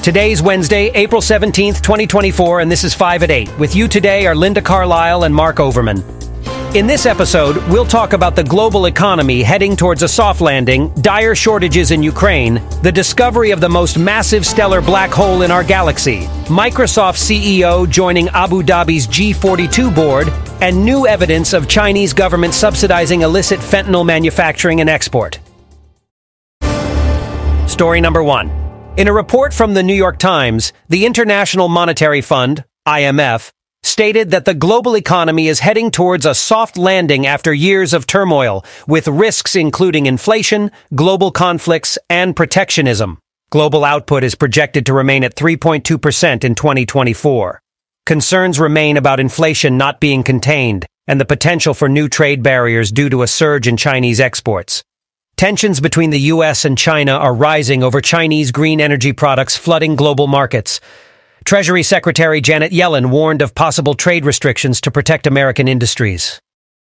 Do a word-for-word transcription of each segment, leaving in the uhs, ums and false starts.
Today's Wednesday, April seventeenth, twenty twenty-four, and this is five at eight. With you today are Linda Carlisle and Mark Overman. In this episode, we'll talk about the global economy heading towards a soft landing, dire shortages in Ukraine, the discovery of the most massive stellar black hole in our galaxy, Microsoft C E O joining Abu Dhabi's G forty-two board, and new evidence of Chinese government subsidizing illicit fentanyl manufacturing and export. Story number one. In a report from the New York Times, the International Monetary Fund, I M F, stated that the global economy is heading towards a soft landing after years of turmoil, with risks including inflation, global conflicts, and protectionism. Global output is projected to remain at three point two percent in twenty twenty-four. Concerns remain about inflation not being contained and the potential for new trade barriers due to a surge in Chinese exports. Tensions between the U S and China are rising over Chinese green energy products flooding global markets. Treasury Secretary Janet Yellen warned of possible trade restrictions to protect American industries.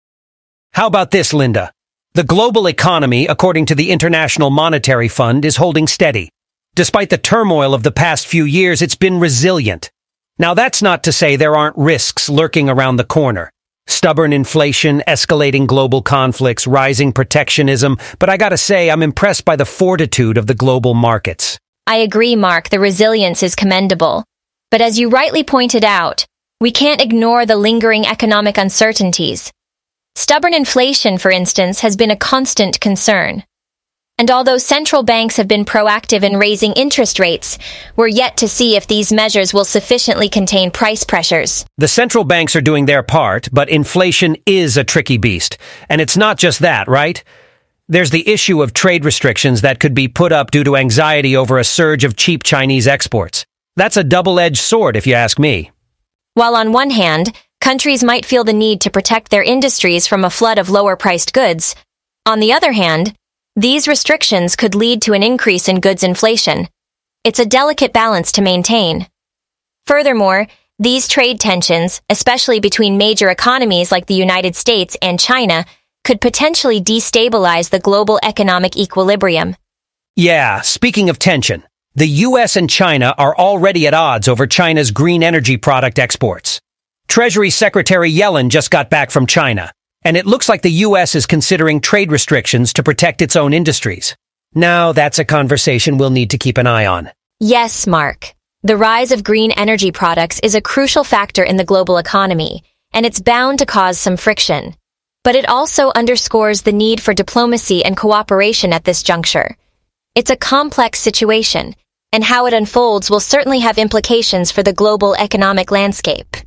How about this, Linda? The global economy, according to the International Monetary Fund, is holding steady. Despite the turmoil of the past few years, it's been resilient. Now, that's not to say there aren't risks lurking around the corner. Stubborn inflation, escalating global conflicts, rising protectionism, but I gotta say, I'm impressed by the fortitude of the global markets. I agree, Mark, the resilience is commendable. But as you rightly pointed out, we can't ignore the lingering economic uncertainties. Stubborn inflation, for instance, has been a constant concern. And although central banks have been proactive in raising interest rates, we're yet to see if these measures will sufficiently contain price pressures. The central banks are doing their part, but inflation is a tricky beast. And it's not just that, right? There's the issue of trade restrictions that could be put up due to anxiety over a surge of cheap Chinese exports. That's a double-edged sword, if you ask me. While on one hand, countries might feel the need to protect their industries from a flood of lower-priced goods, on the other hand, these restrictions could lead to an increase in goods inflation. It's a delicate balance to maintain. Furthermore, these trade tensions, especially between major economies like the United States and China, could potentially destabilize the global economic equilibrium. Yeah, speaking of tension, the U S and China are already at odds over China's green energy product exports. Treasury Secretary Yellen just got back from China, and it looks like the U S is considering trade restrictions to protect its own industries. Now, that's a conversation we'll need to keep an eye on. Yes, Mark. The rise of green energy products is a crucial factor in the global economy, and it's bound to cause some friction. But it also underscores the need for diplomacy and cooperation at this juncture. It's a complex situation, and how it unfolds will certainly have implications for the global economic landscape.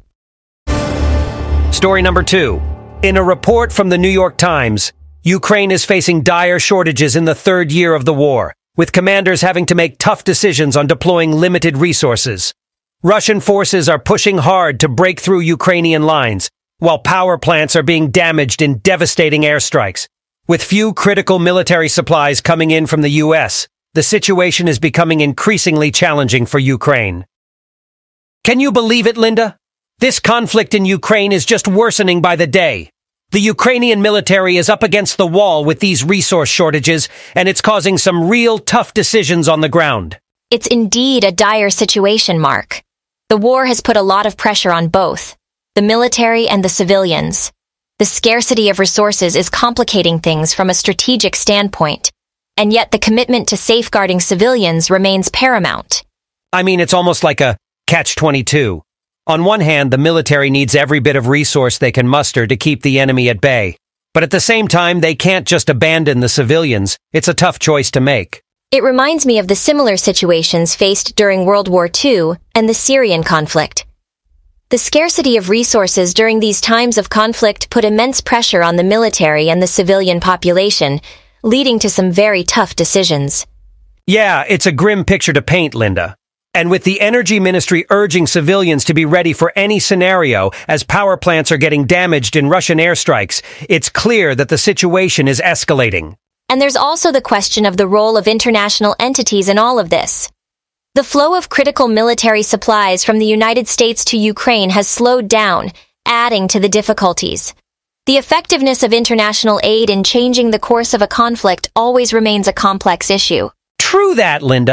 Story number two. In a report from the New York Times, Ukraine is facing dire shortages in the third year of the war, with commanders having to make tough decisions on deploying limited resources. Russian forces are pushing hard to break through Ukrainian lines, while power plants are being damaged in devastating airstrikes. With few critical military supplies coming in from the U S, the situation is becoming increasingly challenging for Ukraine. Can you believe it, Linda? This conflict in Ukraine is just worsening by the day. The Ukrainian military is up against the wall with these resource shortages, and it's causing some real tough decisions on the ground. It's indeed a dire situation, Mark. The war has put a lot of pressure on both, the military and the civilians. The scarcity of resources is complicating things from a strategic standpoint, and yet the commitment to safeguarding civilians remains paramount. I mean, it's almost like a catch twenty-two. On one hand, the military needs every bit of resource they can muster to keep the enemy at bay. But at the same time, they can't just abandon the civilians. It's a tough choice to make. It reminds me of the similar situations faced during World War Two and the Syrian conflict. The scarcity of resources during these times of conflict put immense pressure on the military and the civilian population, leading to some very tough decisions. Yeah, it's a grim picture to paint, Linda. And with the Energy Ministry urging civilians to be ready for any scenario as power plants are getting damaged in Russian airstrikes, it's clear that the situation is escalating. And there's also the question of the role of international entities in all of this. The flow of critical military supplies from the United States to Ukraine has slowed down, adding to the difficulties. The effectiveness of international aid in changing the course of a conflict always remains a complex issue. True that, Linda.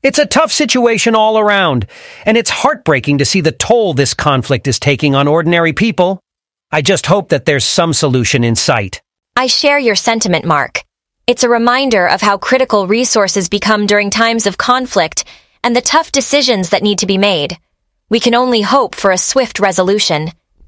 It's a tough situation all around, and it's heartbreaking to see the toll this conflict is taking on ordinary people. I just hope that there's some solution in sight. I share your sentiment, Mark. It's a reminder of how critical resources become during times of conflict and the tough decisions that need to be made. We can only hope for a swift resolution.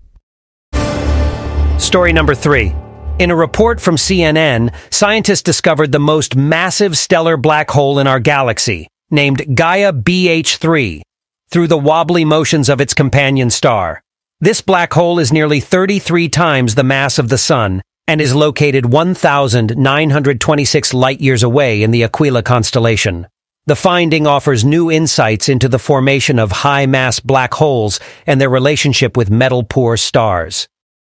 Story number three. In a report from C N N, scientists discovered the most massive stellar black hole in our galaxy, named Gaia B H three, through the wobbly motions of its companion star. This black hole is nearly thirty-three times the mass of the Sun and is located one thousand nine hundred twenty-six light-years away in the Aquila constellation. The finding offers new insights into the formation of high-mass black holes and their relationship with metal-poor stars.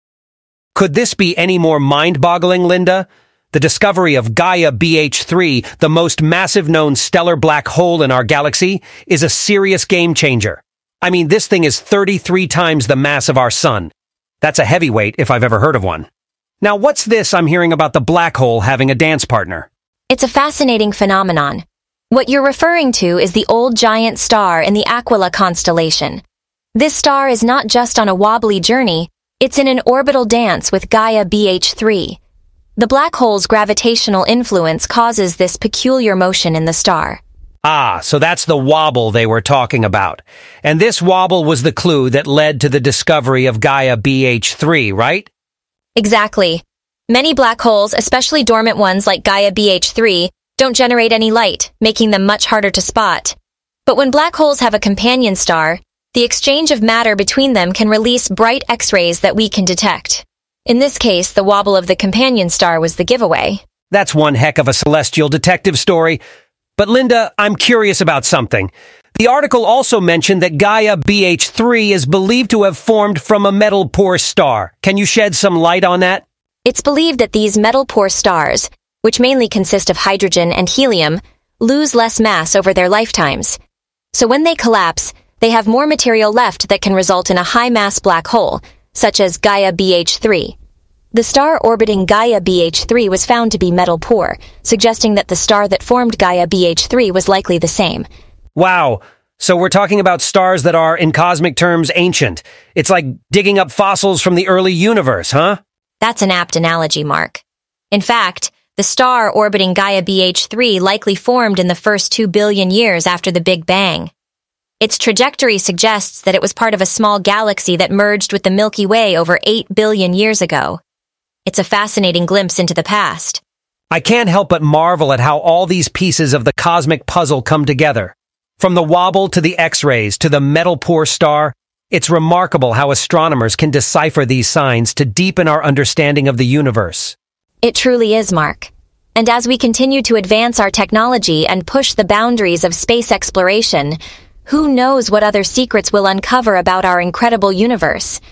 Could this be any more mind-boggling, Linda? The discovery of Gaia B H three, the most massive known stellar black hole in our galaxy, is a serious game-changer. I mean, this thing is thirty-three times the mass of our Sun. That's a heavyweight if I've ever heard of one. Now, what's this I'm hearing about the black hole having a dance partner? It's a fascinating phenomenon. What you're referring to is the old giant star in the Aquila constellation. This star is not just on a wobbly journey, it's in an orbital dance with Gaia B H three. The black hole's gravitational influence causes this peculiar motion in the star. Ah, so that's the wobble they were talking about. And this wobble was the clue that led to the discovery of Gaia B H three, right? Exactly. Many black holes, especially dormant ones like Gaia B H three, don't generate any light, making them much harder to spot. But when black holes have a companion star, the exchange of matter between them can release bright X-rays that we can detect. In this case, the wobble of the companion star was the giveaway. That's one heck of a celestial detective story. But Linda, I'm curious about something. The article also mentioned that Gaia B H three is believed to have formed from a metal-poor star. Can you shed some light on that? It's believed that these metal-poor stars, which mainly consist of hydrogen and helium, lose less mass over their lifetimes. So when they collapse, they have more material left that can result in a high-mass black hole, such as Gaia B H three. The star orbiting Gaia B H three was found to be metal-poor, suggesting that the star that formed Gaia B H three was likely the same. Wow. So we're talking about stars that are, in cosmic terms, ancient. It's like digging up fossils from the early universe, huh? That's an apt analogy, Mark. In fact, the star orbiting Gaia B H three likely formed in the first two billion years after the Big Bang. Its trajectory suggests that it was part of a small galaxy that merged with the Milky Way over eight billion years ago. It's a fascinating glimpse into the past. I can't help but marvel at how all these pieces of the cosmic puzzle come together. From the wobble to the X-rays to the metal-poor star, it's remarkable how astronomers can decipher these signs to deepen our understanding of the universe. It truly is, Mark. And as we continue to advance our technology and push the boundaries of space exploration, who knows what other secrets we'll uncover about our incredible universe?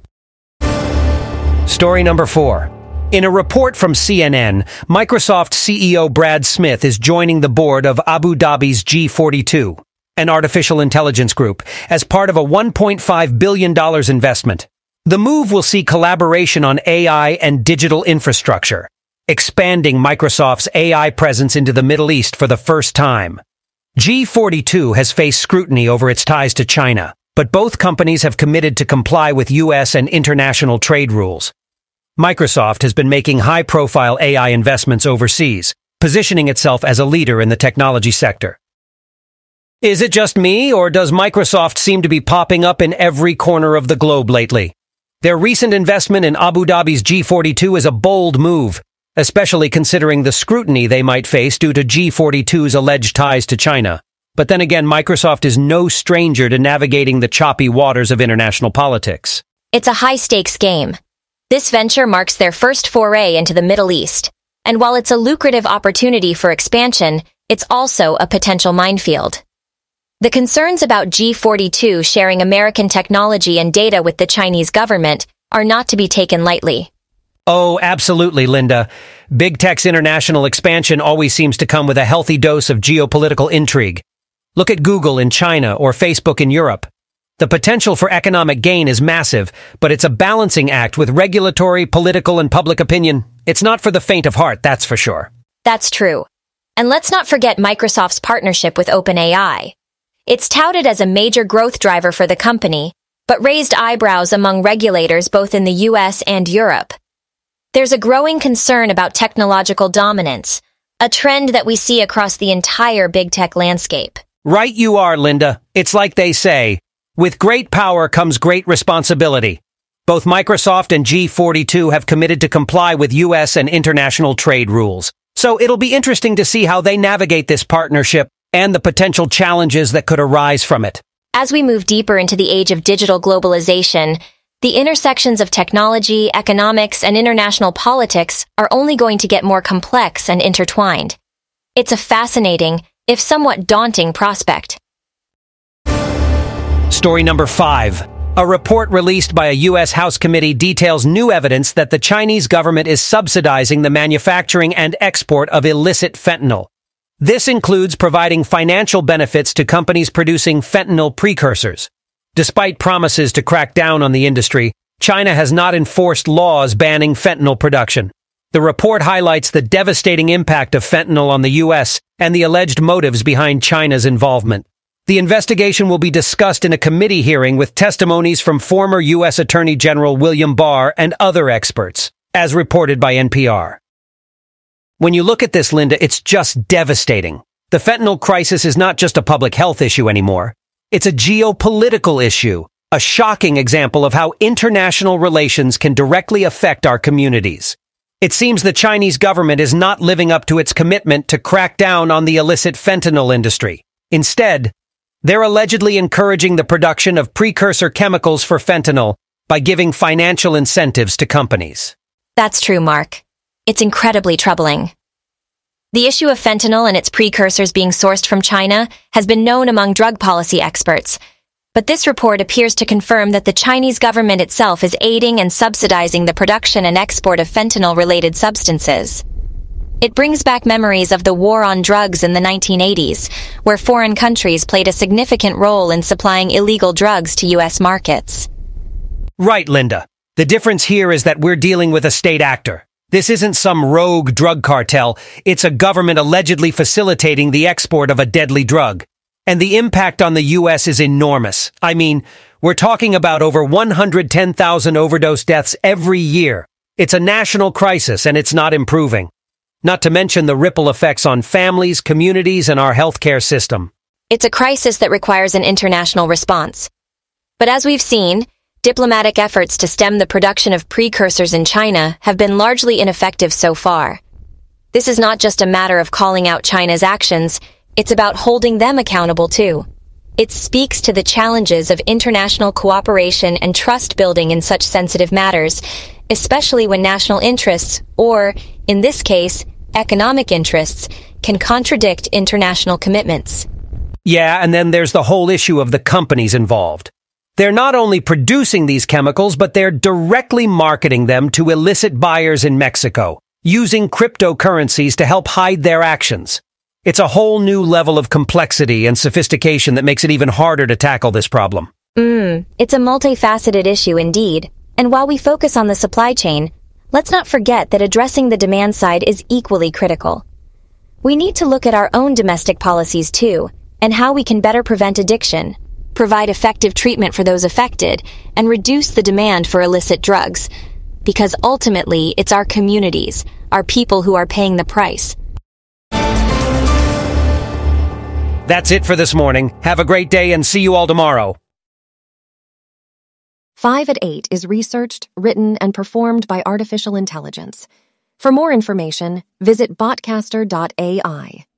Story number four. In a report from C N N, Microsoft C E O Brad Smith is joining the board of Abu Dhabi's G forty-two, an artificial intelligence group, as part of a one point five billion dollars investment. The move will see collaboration on A I and digital infrastructure, expanding Microsoft's A I presence into the Middle East for the first time. G forty-two has faced scrutiny over its ties to China, but both companies have committed to comply with U S and international trade rules. Microsoft has been making high-profile A I investments overseas, positioning itself as a leader in the technology sector. Is it just me, or does Microsoft seem to be popping up in every corner of the globe lately? Their recent investment in Abu Dhabi's G forty-two is a bold move, especially considering the scrutiny they might face due to G forty-two's alleged ties to China. But then again, Microsoft is no stranger to navigating the choppy waters of international politics. It's a high-stakes game. This venture marks their first foray into the Middle East, and while it's a lucrative opportunity for expansion, it's also a potential minefield. The concerns about G forty-two sharing American technology and data with the Chinese government are not to be taken lightly. Oh, absolutely, Linda. Big Tech's international expansion always seems to come with a healthy dose of geopolitical intrigue. Look at Google in China or Facebook in Europe. The potential for economic gain is massive, but it's a balancing act with regulatory, political, and public opinion. It's not for the faint of heart, that's for sure. That's true. And let's not forget Microsoft's partnership with OpenAI. It's touted as a major growth driver for the company, but raised eyebrows among regulators both in the U S and Europe. There's a growing concern about technological dominance, a trend that we see across the entire big tech landscape. Right you are, Linda. It's like they say, with great power comes great responsibility. Both Microsoft and G forty-two have committed to comply with U S and international trade rules. So it'll be interesting to see how they navigate this partnership and the potential challenges that could arise from it. As we move deeper into the age of digital globalization, the intersections of technology, economics, and international politics are only going to get more complex and intertwined. It's a fascinating, if somewhat daunting prospect. Story number five. A report released by a U S House committee details new evidence that the Chinese government is subsidizing the manufacturing and export of illicit fentanyl. This includes providing financial benefits to companies producing fentanyl precursors. Despite promises to crack down on the industry, China has not enforced laws banning fentanyl production. The report highlights the devastating impact of fentanyl on the U S and the alleged motives behind China's involvement. The investigation will be discussed in a committee hearing with testimonies from former U S Attorney General William Barr and other experts, as reported by N P R. When you look at this, Linda, it's just devastating. The fentanyl crisis is not just a public health issue anymore. It's a geopolitical issue, a shocking example of how international relations can directly affect our communities. It seems the Chinese government is not living up to its commitment to crack down on the illicit fentanyl industry. Instead, they're allegedly encouraging the production of precursor chemicals for fentanyl by giving financial incentives to companies. That's true, Mark. It's incredibly troubling. The issue of fentanyl and its precursors being sourced from China has been known among drug policy experts, but this report appears to confirm that the Chinese government itself is aiding and subsidizing the production and export of fentanyl-related substances. It brings back memories of the war on drugs in the nineteen eighties, where foreign countries played a significant role in supplying illegal drugs to U S markets. Right, Linda. The difference here is that we're dealing with a state actor. This isn't some rogue drug cartel. It's a government allegedly facilitating the export of a deadly drug. And the impact on the U S is enormous. I mean, we're talking about over one hundred ten thousand overdose deaths every year. It's a national crisis, and it's not improving. Not to mention the ripple effects on families, communities, and our healthcare system. It's a crisis that requires an international response. But as we've seen, diplomatic efforts to stem the production of precursors in China have been largely ineffective so far. This is not just a matter of calling out China's actions, it's about holding them accountable too. It speaks to the challenges of international cooperation and trust building in such sensitive matters, especially when national interests, or, in this case, economic interests, can contradict international commitments. Yeah, and then there's the whole issue of the companies involved. They're not only producing these chemicals, but they're directly marketing them to illicit buyers in Mexico, using cryptocurrencies to help hide their actions. It's a whole new level of complexity and sophistication that makes it even harder to tackle this problem. Mm, it's a multifaceted issue indeed. And while we focus on the supply chain, let's not forget that addressing the demand side is equally critical. We need to look at our own domestic policies too, and how we can better prevent addiction, provide effective treatment for those affected, and reduce the demand for illicit drugs. Because ultimately, it's our communities, our people who are paying the price. That's it for this morning. Have a great day and see you all tomorrow. five at eight is researched, written, and performed by artificial intelligence. For more information, visit botcaster dot A I.